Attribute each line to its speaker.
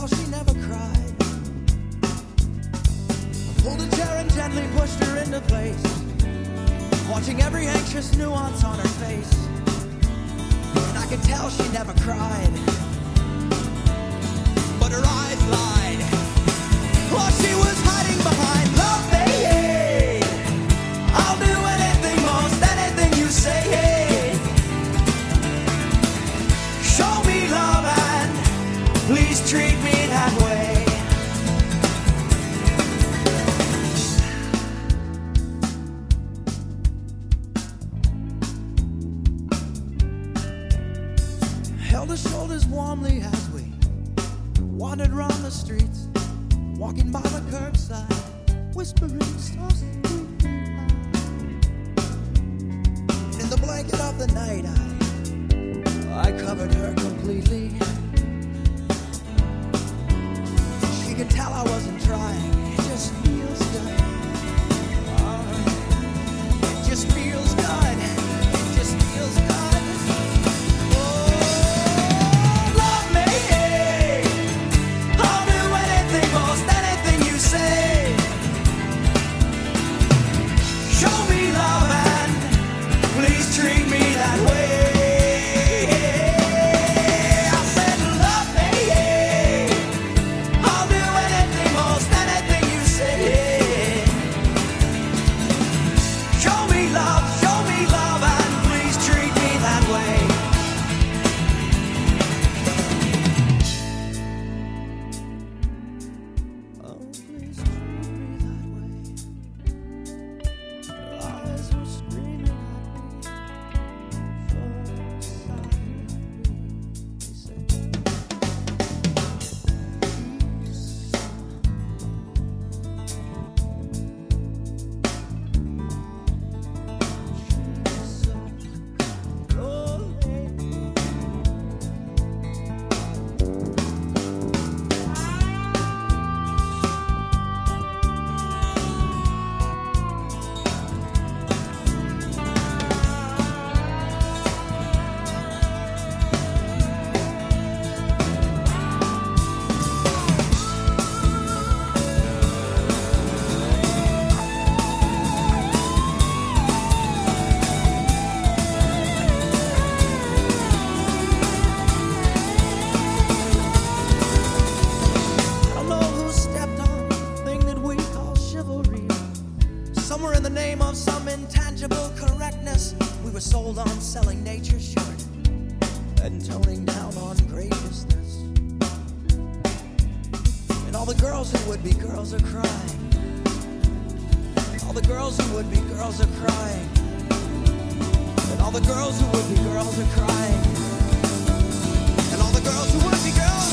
Speaker 1: tell she never cried. I pulled a chair and gently pushed her into place, watching every anxious nuance on her face. And I could tell she never cried, but her eyes lied. While she was hiding behind love me, I'll do anything, most anything you say. Show me love and please treat me that way. Held her shoulders warmly as we wandered round the streets, walking by the curbside, whispering softly. In the blanket of the night, I covered her completely. She could tell I wasn't trying. It just feels good. It just feels good. It just feels good. Oh, love me. I'll do anything, most anything you say. Show me love and please treat me that way. I said love me. I'll do anything, most anything you say. Show me love and please treat me that way. Oh, please treat me that way. Her eyes were screaming at me so silently. They said, she's so lonely. I don't know who stepped on the thing that we call chivalry. Somewhere in the name of some intangible correctness, we were sold on selling nature short and toning down on graciousness. And all the girls who would be girls are crying. All the girls who would be girls are crying. And all the girls who would be girls are crying. And all the girls who would be girls